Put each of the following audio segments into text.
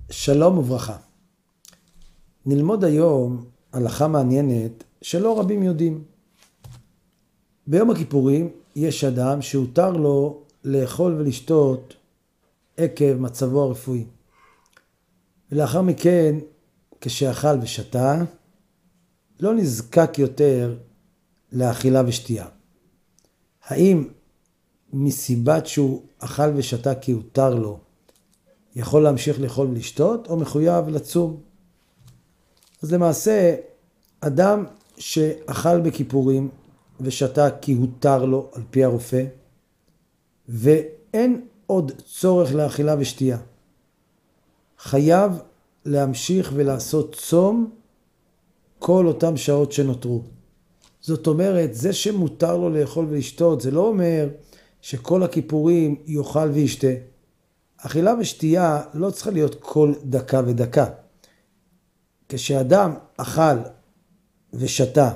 שלום וברכה. נלמוד היום הלכה מעניינת שלא רבים יודעים. ביום הכיפורים יש אדם שהותר לו לאכול ולשתות עקב מצבו הרפואי. ולאחר מכן, כשאכל ושתה, לא נזקק יותר לאכילה ושתייה. האם מסיבת שהוא אכל ושתה כי הותר לו, יכול להמשיך לאכול ולשתות, או מחויב לצום? אז למעשה, אדם שאכל בכיפורים ושתה כי הותר לו על פי הרופא, ואין עוד צורך לאכילה ושתייה, חייב להמשיך ולעשות צום כל אותם שעות שנותרו. זאת אומרת, זה שמותר לו לאכול ולשתות, זה לא אומר שכל הכיפורים יאכל וישתה. אכילה ושתייה לא צריכה להיות כל דקה ודקה. כשאדם אכל ושתה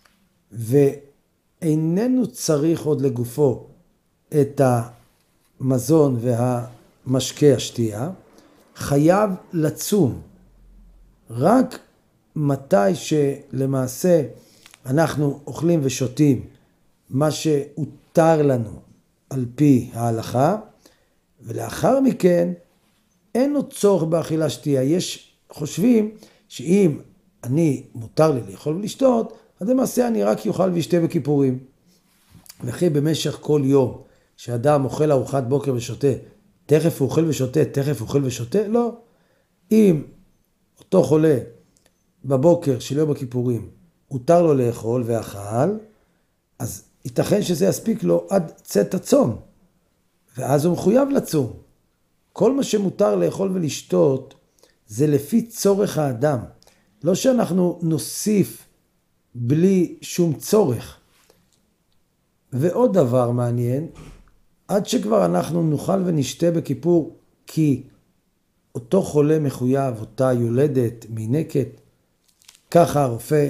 ואיננו צריך עוד לגופו את המזון והמשקה השתייה, חייב לצום. רק מתי שלמעשה אנחנו אוכלים ושותים מה שהותר לנו על פי ההלכה, ולאחר מכן אין עוד צורך באכילה שתייה. יש חושבים שאם אני מותר לי לאכול ולשתות, אז למעשה אני רק יאכל וישתה בכיפורים. וכי במשך כל יום שאדם אוכל ארוחת בוקר ושותה, תכף הוא אוכל ושותה, תכף הוא אוכל ושותה? לא. אם אותו חולה בבוקר של יום הכיפורים הותר לו לאכול ואכל, אז ייתכן שזה יספיק לו עד צאת הצום, ואז הוא מחויב לצום. כל מה שמותר לאכול ולשתות זה לפי צורך האדם, לא שאנחנו נוסיף בלי שום צורך. ועוד דבר מעניין, עד שכבר אנחנו נאכל ונשתה בכיפור כי אותו חולה מחויב, אותה יולדת מינקת, ככה הרופא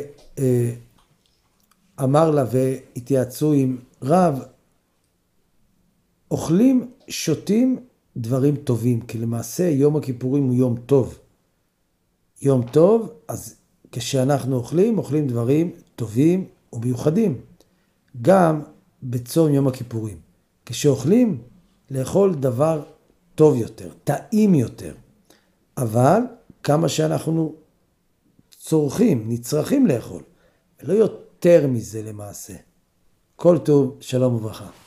אמר לה והתייעצו עם רב, אוכלים, שותים דברים טובים, כי למעשה יום הכיפורים הוא יום טוב. יום טוב, אז כשאנחנו אוכלים דברים טובים ומיוחדים. גם בצום יום הכיפורים. כשאוכלים, לאכול דבר טוב יותר, טעים יותר. אבל כמה שאנחנו נצרכים לאכול, ולא יותר מזה למעשה. כל טוב, שלום וברכה.